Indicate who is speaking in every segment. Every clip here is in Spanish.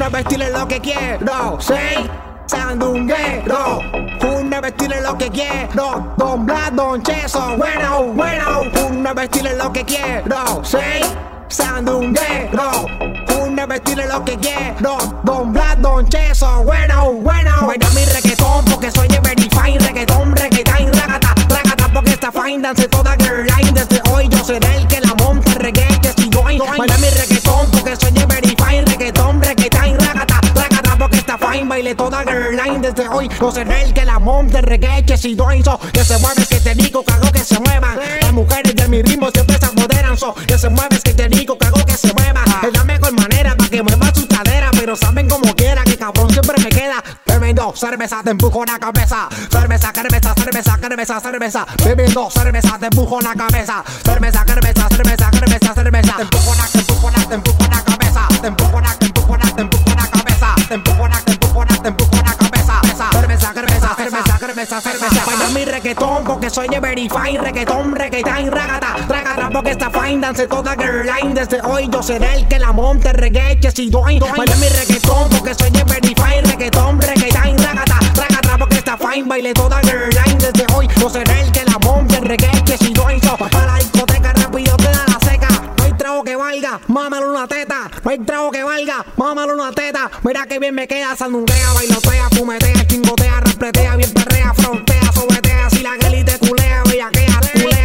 Speaker 1: Una vestirle lo que quiero, sí. Sandunguero, una vestirle lo que quiero. Don Blas, Don Cheso, bueno, bueno. Una vestirle lo que quiero, sí. Sandunguero, una vestirle lo que quiero. Don Blas, Don Cheso, bueno, bueno. Baila mi reggaetón porque soy de Verify. Reggaetón, reggaetón, ragata, ragata. Porque esta fine dance toda girl line. Desde hoy yo seré el que la monte, reggae, que si doy. Baila mi reggaetón porque soy de Verify. Reggaetón, reggaetón, ragata, ragata. Porque esta fine baile toda girl line. Desde hoy yo seré el que la monte, reggae, que si doy. Que se mueve, que te digo, cago que se muevan. Las mujeres de mi ritmo siempre se apoderan. Que se mueve, que te digo, cago que se mueva. Es la mejor manera para que mueva su cadera. Pero saben como quiera que cabrón siempre me queda. Bebiendo cerveza, te empujo la cabeza. Cerveza, cerveza, cerveza, cerveza, cerveza. Bebiendo cerveza, te empujo la cabeza. Cerveza, cerveza, cerveza, cerveza, cerveza. Te empujo la, te empujo la, te empujo la cabeza. Te empujo la, te empujo la, te empujo la cabeza. Te empujo la, te empujo la, te empujo la cabeza. Cerveza, cerveza, cerveza, cerveza, cerveza. Baila mi reggaetón porque soy de Verify. Reggaetón, reggaetón, ragata, ragata. Porque esta fine dance toda girl line. Desde hoy yo seré el que la monte, reggae, que si doy. Baila mi reggaetón porque soy de Verify. Reggaetón, reggaetón, ragata, ragata. Porque esta fine baile toda girl line. Desde hoy yo seré el que la monte, reggae, que si doy. Para la discoteca rápido te da la seca. No hay trago que valga, mámalo una teta. No hay trago que valga, mámalo una teta. Mira que bien me queda, sandunguea, bailotea, fumetea, chingotea, repletea, bien perrea, frontea, sobretea. Si la girl te culea, bellaquea,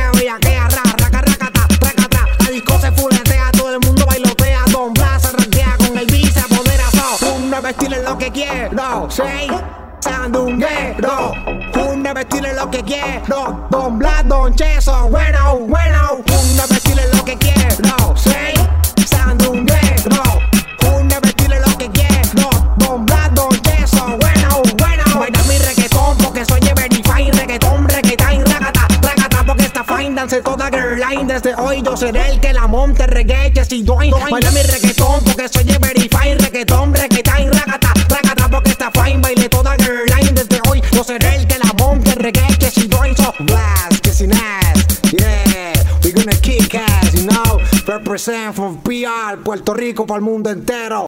Speaker 1: ra, raca, racata, racata. La disco se fuletea, todo el mundo bailotea. Don Blas se ranquea, con el beat se apodera. Una vestirle lo que quiero, sí. Sandunguero, una vestirle lo que quiero. Don Blas, Don Cheso, bueno, bueno. Una vestirle lo que quiero, sí. Sandunguero, una vestirle lo que quiero. Don Blas, Don Cheso, bueno, bueno. Baila mi reggaetón porque soy de Verify. Reggaetón, reggaetón, ragata, ragata. Porque esta fine dance toda girl line. Desde hoy yo seré el que la monte, reggae, que si doy. Baila mi reggaetón porque soy de Verify. Reggaetón, reggaetón, ragata, ragata. Porque esta fine baile toda girl line. Desde hoy yo seré el que la monte, reggae, que si doy. So Blas, que sin ass, yeah. We gonna kick ass, you know. Represent from PR, Puerto Rico para el mundo entero.